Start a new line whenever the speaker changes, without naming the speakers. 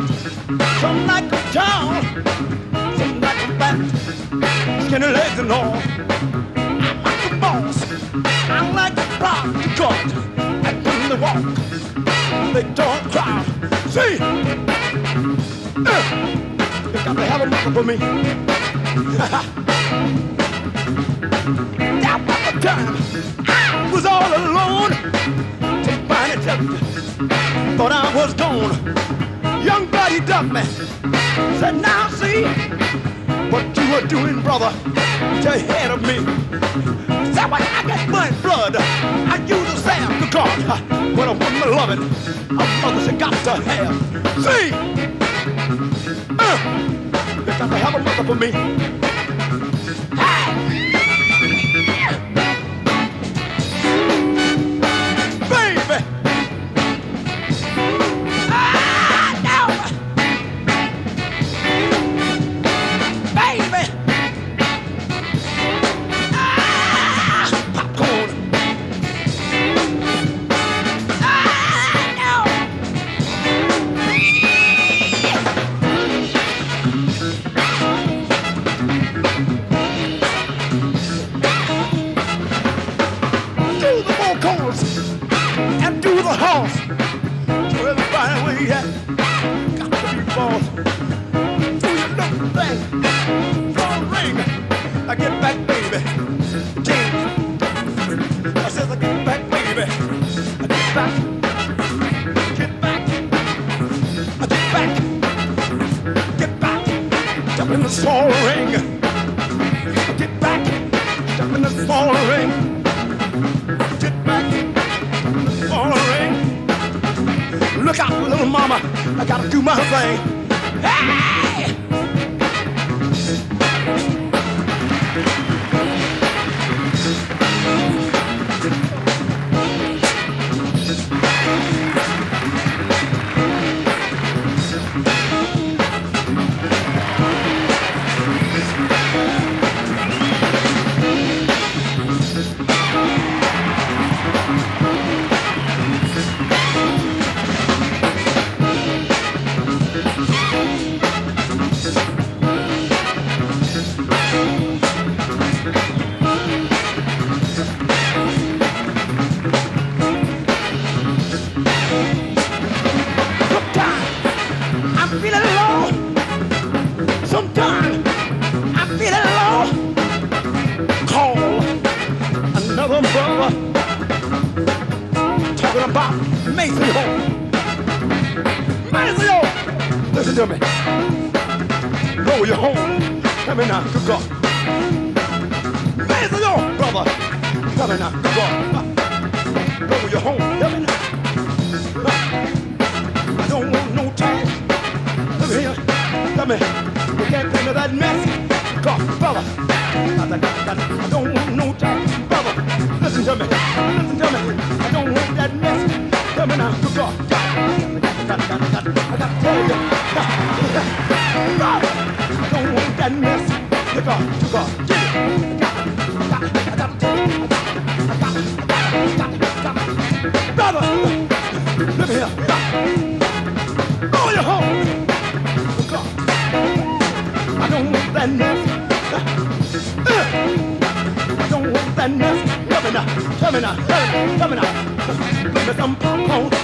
Some like them tall, some like them fat, skinny legs and all. I'm like the boss. I like the rock, the cut, and when they walk, they don't cry. See, you got to have a mother for me. That was the time I was all alone. To find it, thought I was gone. Young buddy ducked me. Said, now see what you were doing, brother. You're ahead of me. Said, when I get my blood, I use a salve to God. When a woman loving, a mother she got to have. See, you got to have a mother for me. And do the horse. So everybody where you at, got to be boss. Do your little thing, throw a ring. I get back, baby. James. I says I get back, baby. I get back. Get back. I get back. Get back. Jump in the small ring. I get back. Jump in the small ring. Get back. Look out, little mama, I gotta do my thing. Hey! Talking about Maceo. Maceo! Listen to me. Roll your home. Come in now, good God. Maceo, brother. Come in now, good God. Roll your home. Come in now. I don't want no time. Look here. Come in. You can't pay me that mess. God, brother. I don't want no time. Brother, listen to me. Listen to me. I don't want that mess. Come in now, good God. I got to tell you. Brother, I don't want that mess. Good God, good God. Get it. I got to tell you. Brother, look here. Go your home. Good God. I don't want that mess. I don't want that mess. Come in now, come in now, come in now. Give me some popcorn.